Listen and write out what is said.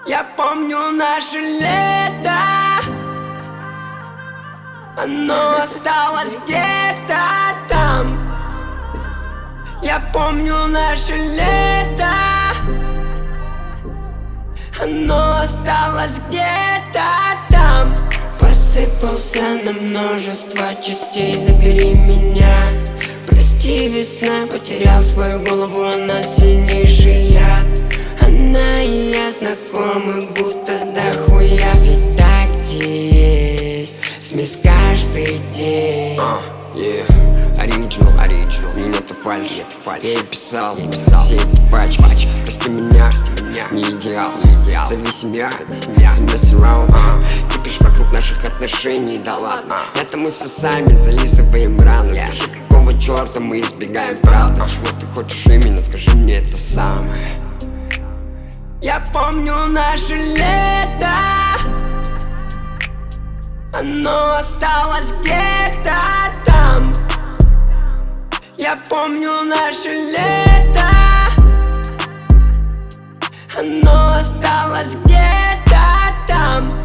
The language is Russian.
Я помню наше лето, оно осталось где-то там. Я помню наше лето, оно осталось где-то там. Посыпался на множество частей, забери меня. Прости, весна, потерял свою голову, она сильнейший яд. Она и я знакомы, будто дохуя, ведь так и есть. Смесь каждый день. Оригинал, не это фальш. Я ей писал все эти пачки. Прости меня, не идеал. Зови семья, mess around. Кипишь вокруг наших отношений, да ладно. Это мы все сами зализываем раны. Скажи, какого черта мы избегаем правды? Чего ты хочешь именно, скажи мне это самое. Я помню наше лето, оно осталось где-то там. Я помню наше лето, оно осталось где-то там.